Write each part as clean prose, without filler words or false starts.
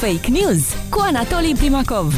Fake News cu Anatolii Primacov.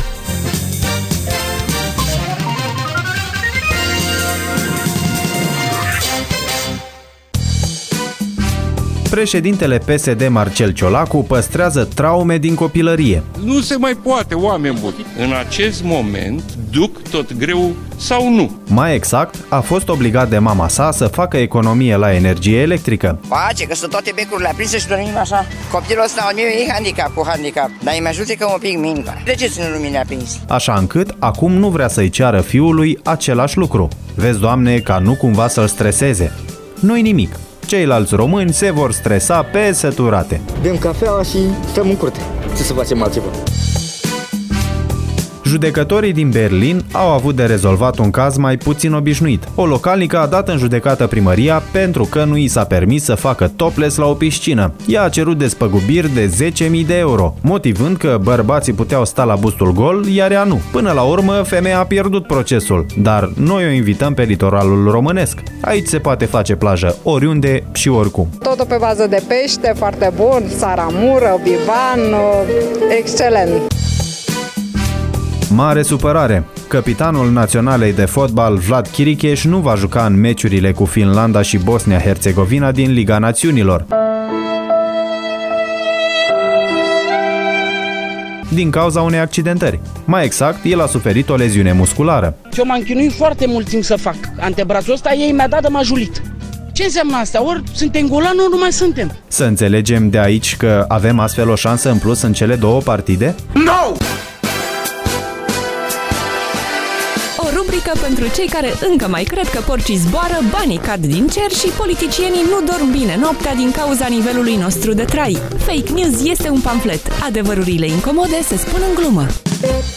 Președintele PSD Marcel Ciolacu păstrează traume din copilărie. Nu se mai poate, oameni buni. În acest moment duc tot greu sau nu. Mai exact, a fost obligat de mama sa să facă economie la energie electrică. Face, că sunt toate becurile aprinse și dormim așa. Copilul ăsta al meu e cu handicap, dar îi mai ajută că un pic minca. De ce ține lumina aprins? Așa încât acum nu vrea să-i ceară fiului același lucru. Vezi, Doamne, ca nu cumva să-l streseze. Nu-i nimic. Ceilalți români se vor stresa pe săturate. Bem cafeaua și stăm în curte. Ce să facem altceva? Judecătorii din Berlin au avut de rezolvat un caz mai puțin obișnuit. O localnică a dat în judecată primăria pentru că nu i s-a permis să facă topless la o piscină. Ea a cerut despăgubiri de 10.000 de euro, motivând că bărbații puteau sta la bustul gol, iar ea nu. Până la urmă, femeia a pierdut procesul, dar noi o invităm pe litoralul românesc. Aici se poate face plajă oriunde și oricum. Totul pe bază de pește, foarte bun, saramură, biban, excelent. Mare supărare! Capitanul naționalei de fotbal Vlad Chiricheș nu va juca în meciurile cu Finlanda și Bosnia-Herzegovina din Liga Națiunilor. Din cauza unei accidentări. Mai exact, el a suferit o leziune musculară. Eu m-am chinuit foarte mult timp să fac antebrazul ăsta, ei mi-a dat de majulit. Ce înseamnă asta? Ori suntem golani, ori nu mai suntem. Să înțelegem de aici că avem astfel o șansă în plus în cele două partide? No! O rubrică pentru cei care încă mai cred că porcii zboară, banii cad din cer și politicienii nu dorm bine noaptea din cauza nivelului nostru de trai. Fake News este un pamflet. Adevărurile incomode se spun în glumă.